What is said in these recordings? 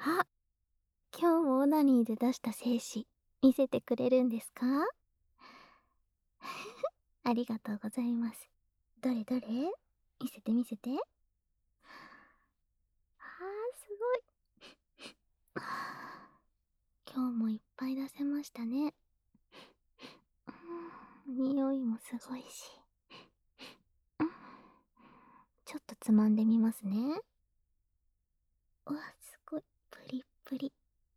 あ、今日もオナニーで出した精子、見せてくれるんですか？ありがとうございます。どれどれ？見せて見せて。あー、すごい。今日もいっぱい出せましたね。匂いもすごいし。ちょっとつまんでみますね。うわ、すごい。プリップリ。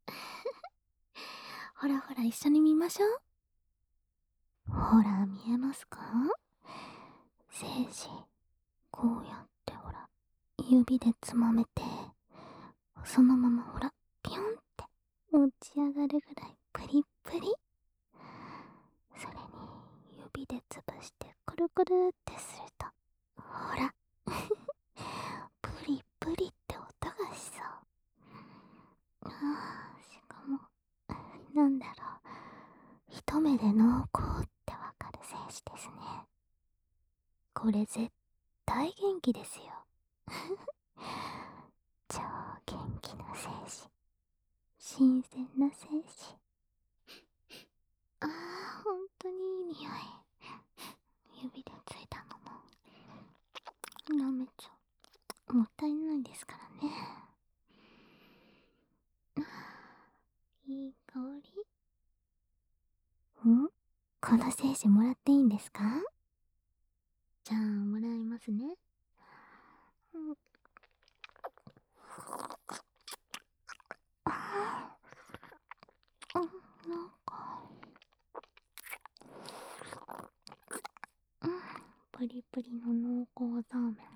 ほらほら、一緒に見ましょう。ほら、見えますか？精子、こうやってほら、指でつまめて、そのままほら、ピョンって持ち上がるぐらいプリップリ。それに指で潰してくるくるってすると、ほらプリプリって音がしそう。しかもなんだろう、一目で濃厚ってわかる精子ですね。これ絶対元気ですよ。超元気な精子、新鮮な精子。ほんとにいい匂い。指でついたのも舐めちゃう。もったいないですからね。いい香り。この精子もらっていいんですか？じゃあもらいますね。なんかプリプリの濃厚ザーメン、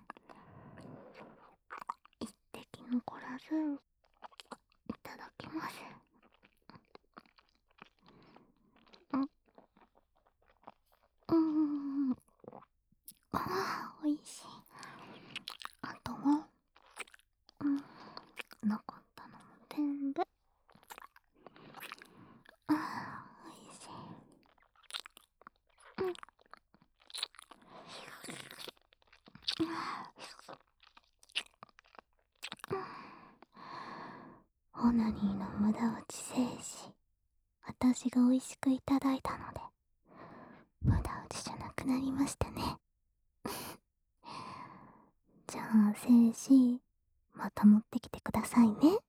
一滴残らずいただきます。おいしい。あとは残ったのも全部。おいしい。オナニーの無駄落ち精子、私が美味しくいただいたので無駄落ちじゃなくなりましたね。じゃあ精子また持ってきてくださいね。